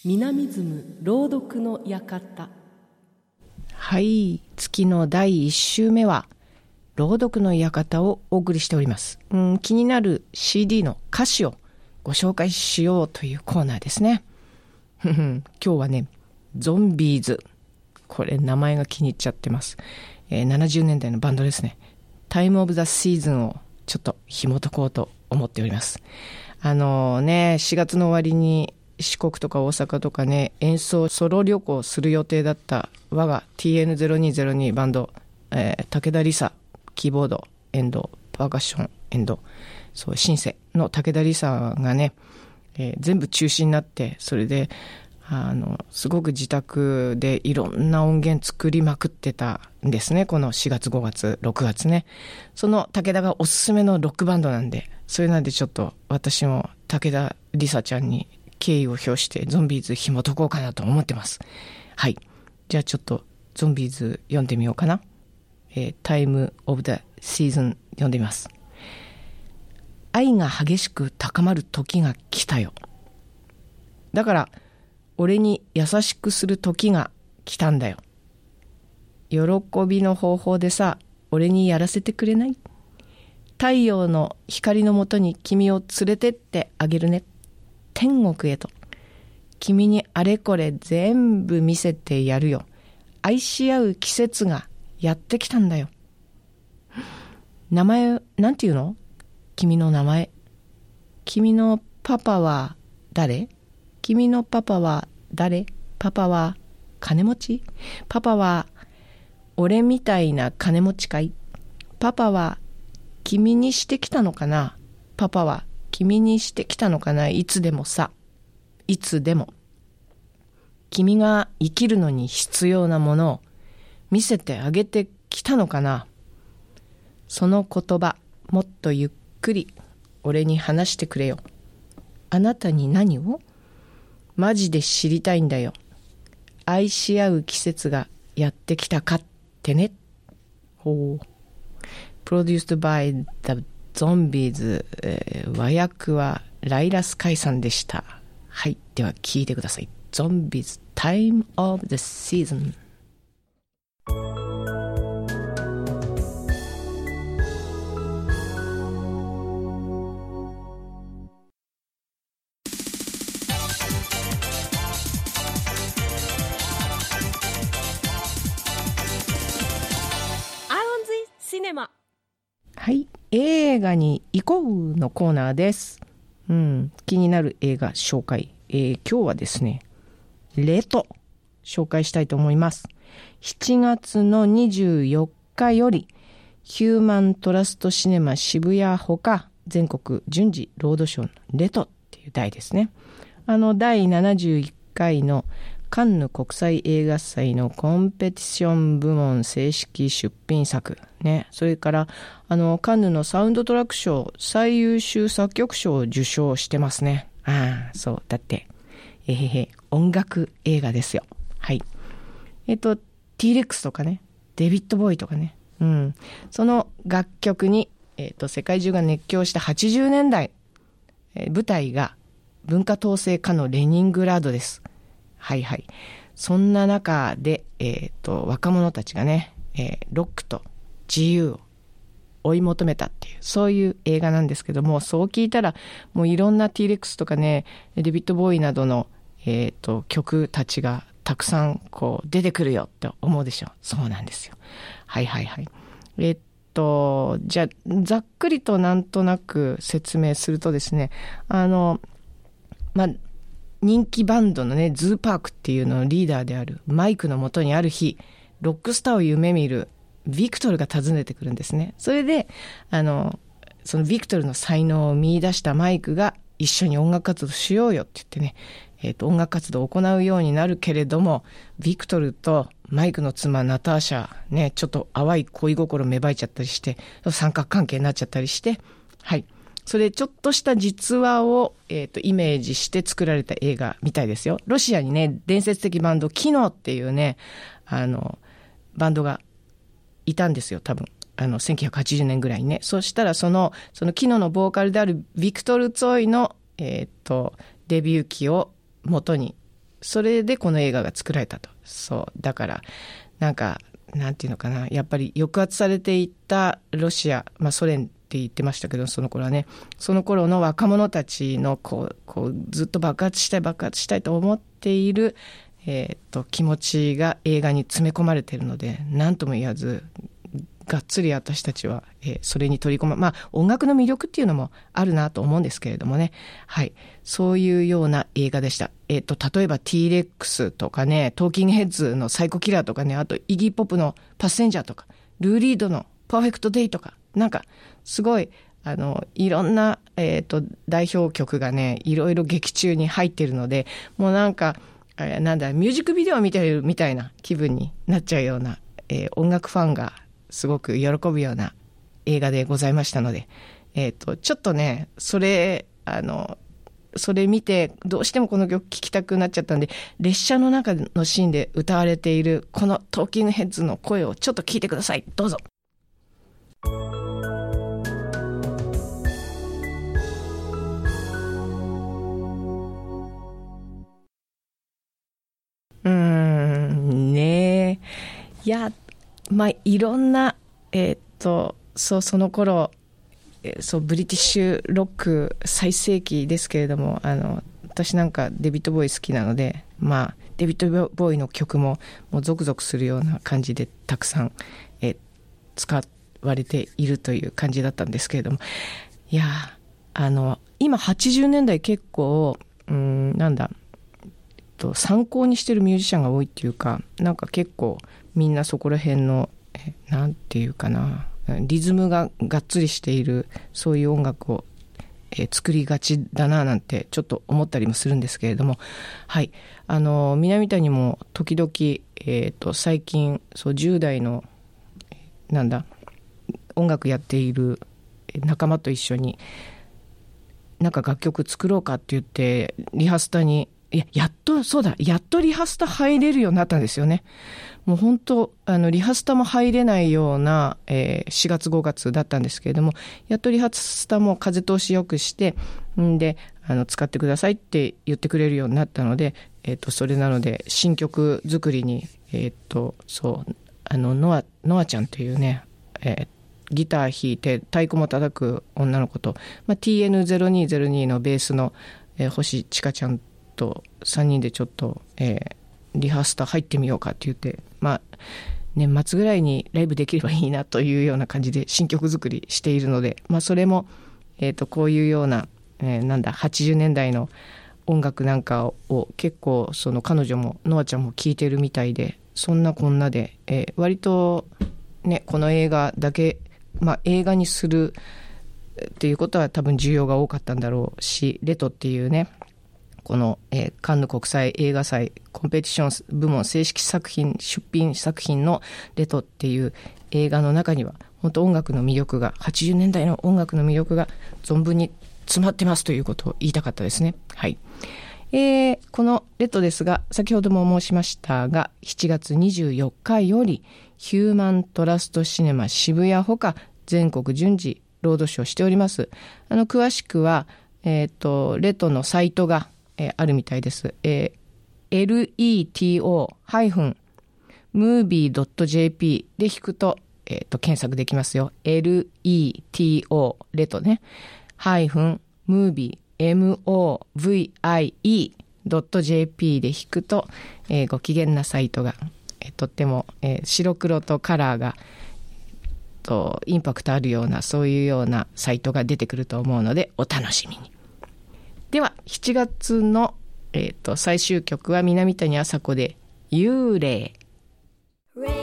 南ズ朗読の館。 はい、月の第1週目は朗読の館をお送りしております。気になる CD の歌詞をご紹介しようというコーナーですね。今日はね、ゾンビーズ、これ名前が気に入っちゃってます。70年代のバンドですね。タイムオブザシーズンをちょっと紐解こうと思っております。4月の終わりに四国とか大阪とかね、演奏ソロ旅行する予定だった我が TN0202 バンド、武田理沙キーボードエンドパーカッションエンド、そうシンセの武田理沙がね、全部中止になって、それですごく自宅でいろんな音源作りまくってたんですね。この4月5月6月ね。その武田がおすすめのロックバンドなんで、それなんでちょっと私も武田理沙ちゃんに敬意を表してゾンビーズ紐解こうかなと思ってます。はい、じゃあちょっとゾンビーズ読んでみようかな。タイムオブザシーズン読んでみます。愛が激しく高まる時が来たよ。だから俺に優しくする時が来たんだよ。喜びの方法でさ、俺にやらせてくれない？太陽の光のもとに君を連れてってあげるね。天国へと。君にあれこれ全部見せてやるよ。愛し合う季節がやってきたんだよ。名前なんていうの？君の名前。君のパパは誰？君のパパは誰？パパは金持ち？パパは俺みたいな金持ちかい？パパは君にしてきたのかな？パパは君にしてきたのかな？いつでもさ、いつでも君が生きるのに必要なものを見せてあげてきたのかな？その言葉もっとゆっくり俺に話してくれよ。あなたに何を？マジで知りたいんだよ。愛し合う季節がやってきたかってね。ほう。Produced by the Zombies、和訳はライラスカイさんでした。はい、では聞いてください。Zombies Time of the Season。 シネマ。 はい、映画に行こうのコーナーです。気になる映画紹介。今日はですね、レト紹介したいと思います。7月の24日よりヒューマントラストシネマ渋谷ほか全国順次ロードショーのレトっていう題ですね。第71回のカンヌ国際映画祭のコンペティション部門正式出品作ね。それからカンヌのサウンドトラック賞最優秀作曲賞を受賞してますね。そうだって音楽映画ですよ。はい。T-Rex とかね、デビッド・ボーイとかね、その楽曲に世界中が熱狂した80年代、舞台が文化統制下のレニングラードです。はいはい。そんな中で、若者たちがね、ロックと自由を追い求めたっていう、そういう映画なんですけども、そう聞いたらもういろんな T-Rex とかね、デビッド・ボーイなどの、曲たちがたくさんこう出てくるよって思うでしょ。そうなんですよ。はいはいはい。じゃあざっくりとなんとなく説明するとですね、人気バンドのね、ズーパークっていうののリーダーであるマイクのもとにある日、ロックスターを夢見るビクトルが訪ねてくるんですね。それで、そのビクトルの才能を見出したマイクが一緒に音楽活動しようよって言ってね、音楽活動を行うようになるけれども、ビクトルとマイクの妻ナターシャ、ね、ちょっと淡い恋心芽生えちゃったりして、三角関係になっちゃったりして、はい。それちょっとした実話を、イメージして作られた映画みたいですよ。ロシアにね、伝説的バンドキノっていうね、バンドがいたんですよ、多分。1980年ぐらいにね。そしたらそのキノのボーカルであるビクトル・ツォイの、デビュー期を元にそれでこの映画が作られたと。そうだからなんかなんていうのかな、やっぱり抑圧されていったロシア、ソ連って言ってましたけど、その頃はね、その頃の若者たちのこうずっと爆発したいと思っている、気持ちが映画に詰め込まれているので、何とも言わずがっつり私たちは、それに取り込音楽の魅力っていうのもあるなと思うんですけれどもね。はい。そういうような映画でした。例えば T-Rex とかね、トーキングヘッズのサイコキラーとかね、あとイギーポップのパッセンジャーとか、ルーリードのパーフェクトデイとか、なんかすごいいろんな、代表曲がね、いろいろ劇中に入っているので、もうなんかミュージックビデオを見ているみたいな気分になっちゃうような、音楽ファンがすごく喜ぶような映画でございましたので、ちょっとね、それ見てどうしてもこの曲聴きたくなっちゃったんで、列車の中のシーンで歌われているこのトーキングヘッズの声をちょっと聞いてください。どうぞ。ねえ、いや、いろんなその頃、ブリティッシュロック最盛期ですけれども、私なんかデビッド・ボーイ好きなので、デビッド・ボーイの曲ももうゾクゾクするような感じでたくさん、使われているという感じだったんですけれども、いや、今80年代結構参考にしてるミュージシャンが多いっていうか、なんか結構みんなそこら辺のなんていうかな、リズムががっつりしているそういう音楽を、作りがちだななんてちょっと思ったりもするんですけれども、はい、南谷も時々、最近10代の音楽やっている仲間と一緒になんか楽曲作ろうかって言ってリハスタにやっとリハスタ入れるようになったんですよね。もう本当リハスタも入れないような、4月5月だったんですけれども、やっとリハスタも風通しよくしてで使ってくださいって言ってくれるようになったので、それなので新曲作りにノアちゃんというね、ギター弾いて太鼓も叩く女の子と、TN0202 のベースの、星千佳ちゃんと3人でちょっと、リハスタ入ってみようかって言って、年末ぐらいにライブできればいいなというような感じで新曲作りしているので、それも、こういうような、80年代の音楽なんかを結構彼女もノアちゃんも聴いてるみたいで、そんなこんなで、割とね、この映画だけ、映画にするっていうことは多分需要が多かったんだろうし、レトっていうね、この、カンヌ国際映画祭コンペティション部門正式作品出品作品のレトっていう映画の中には本当音楽の魅力が、80年代の音楽の魅力が存分に詰まってますということを言いたかったですね。はい。このレトですが、先ほども申しましたが、7月24日よりヒューマントラストシネマ渋谷ほか全国順次ロードショーしております。詳しくは、レトのサイトが、あるみたいです。leto-movie.jp で引くと、検索できますよ。leto レトね。-movie movie.jp で引くと、ご機嫌なサイトが、とっても、白黒とカラーがインパクトあるような、そういうようなサイトが出てくると思うのでお楽しみに。では7月の、最終曲は南谷あさこで幽霊。